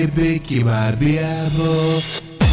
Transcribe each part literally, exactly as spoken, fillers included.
baby que barbeavo.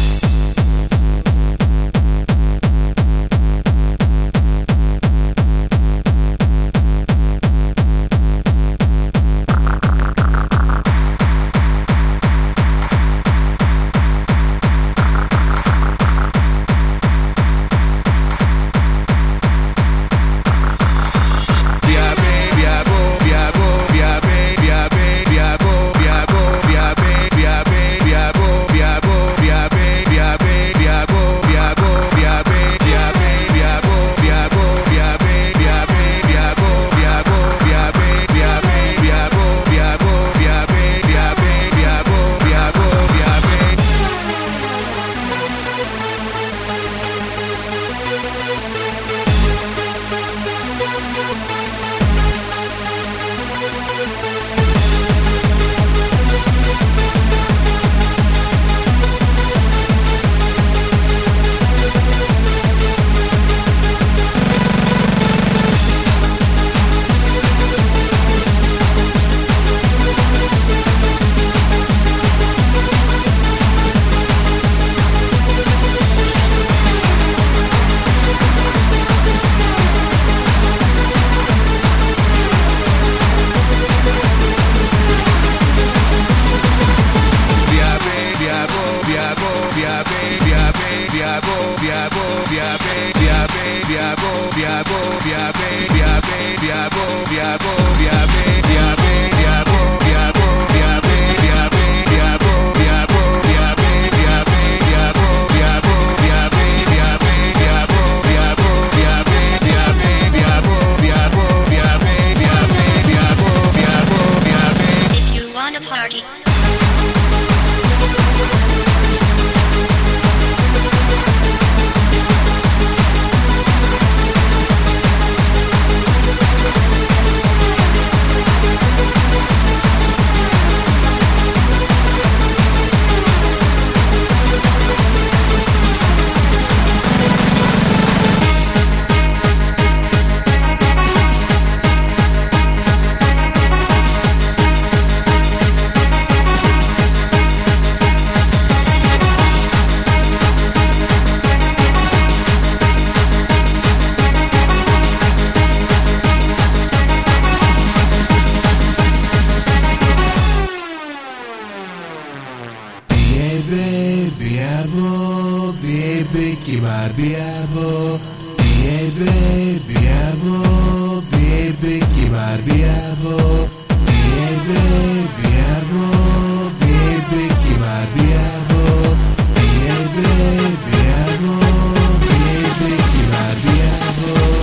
Barbeavo, baby que barbeavo, baby, barbeavo, baby que barbeavo, baby, barbeavo, baby que barbeavo, baby, barbeavo, baby que barbeavo.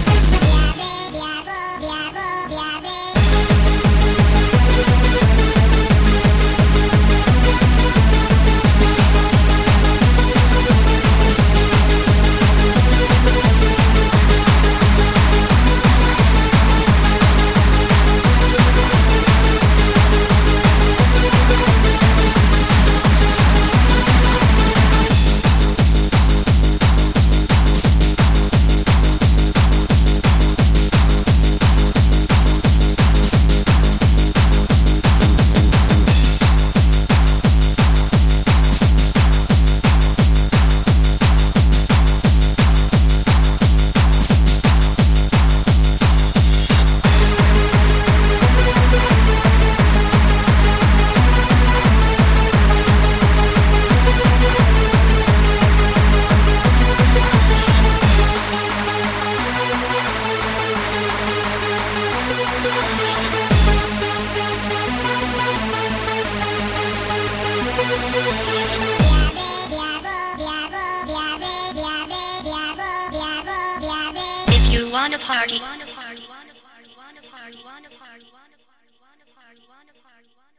If you want a party, want a party, want a party, want a party, want a party, want a party, want a party, want a party, want a party.